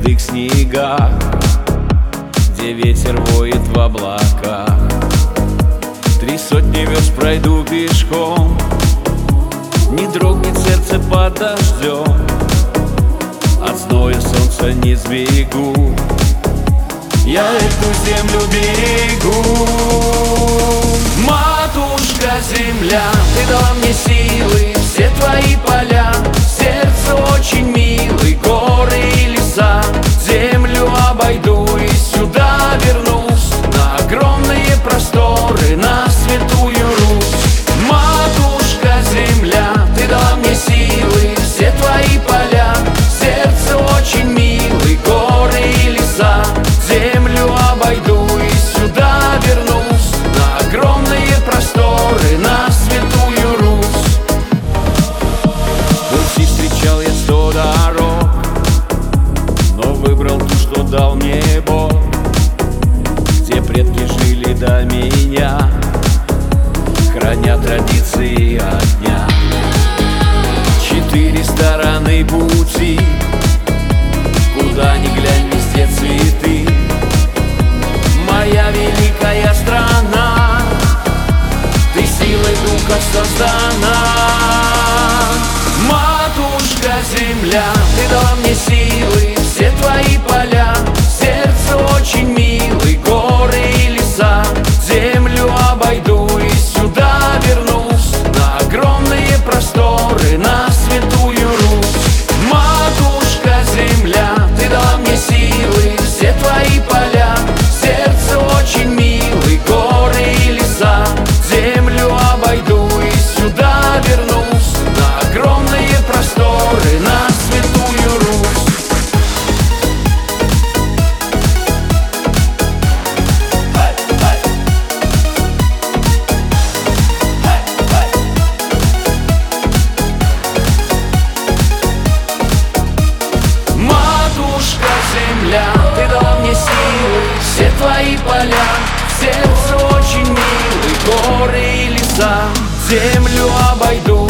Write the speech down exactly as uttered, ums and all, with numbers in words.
густых снегах, где ветер воет в облаках. Три сотни верст пройду пешком, не дрогнет сердце под дождем, от зноя солнца не сбегу, я эту землю берегу. Матушка земля, ты дала мне силы, все твои поля, сердце очень милый, горы и леса. Землю обойду и сюда вернусь, на огромные просторы, на святую Русь. Матушка земля, ты дала мне силы, все твои поля, сердце очень милый, горы и леса. Землю обойду и сюда вернусь, на огромные просторы, на святую Русь. Пути встречал я сто дорог, но выбрал ту, что дал мне Бог, где предки жили до меня, храня традиции огня. Четыре стороны пути, куда ни глянь, везде цветы. Моя великая страна, ты силой духа создана. Матушка земля, ты дала мне силы, все твои поля, сердце очень милый, горы и леса. Землю обойду и сюда вернусь, на огромные просторы, на святую Русь. Матушка земля, ты дала мне силы, все твои поля, сердце очень милый, горы и леса. Землю обойду и сюда вернусь, на огромные просторы, на святую Русь. Матушка земля, ты дала мне силы, все твои поля, сердце очень милый, горы и леса. Землю обойду